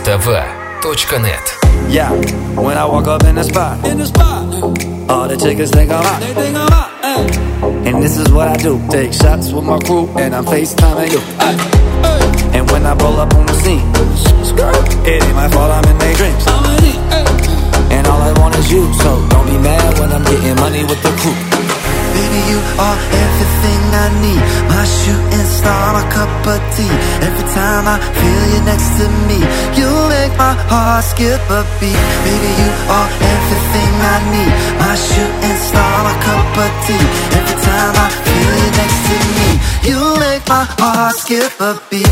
rstv.net. Yeah, when I walk up in the spot, all the chickens think I'm hot. And this is what I do, take shots with my crew, and I'm FaceTiming you. And when I roll up on the scene, it ain't my fault I'm in their dreams. And all I want is you, so don't be mad when I'm getting money with the crew. Baby, you are everything I need. My shooting star, my cup of tea. Every time I feel you next to me, you make my heart skip a beat. Baby, you are everything I need. My shooting star, my cup of tea. Every time I feel you next to me, you make my heart skip a beat.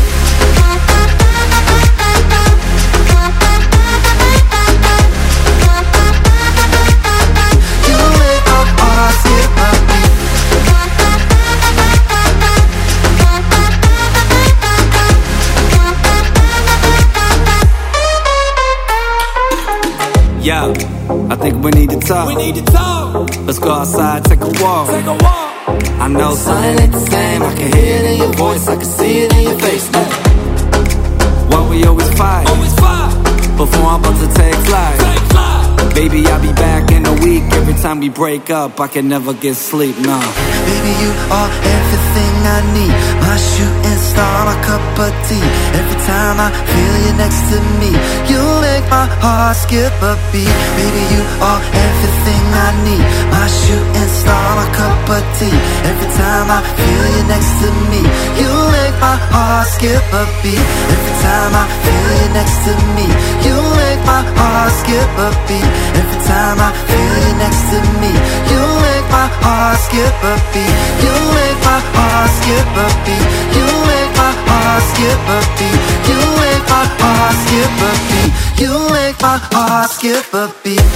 Yeah, I think we need to talk. Let's go outside, take a walk. I know something ain't the same. I can hear it in your voice, I can see it in your face. Why we always fight? Before I'm about to take flight. Baby, I'll be back in a week. Every time we break up, I can never get sleep, no. Baby, you are everything I need. My shooting star, my cup of tea. Every time I feel you next to me, you make my heart skip a beat. Baby, you are everything I need. My shooting star, my cup of tea. Every time I feel you next to me, you make my heart skip a beat. Every time I feel you next to me, you make my heart skip a beat. Every time I feel you next to me, you make my heart skip a beat. You make my heart skip a beat. You make my heart skip a beat. You make my heart skip a beat. You make my heart skip a beat.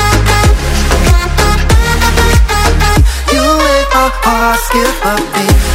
Skip a beat.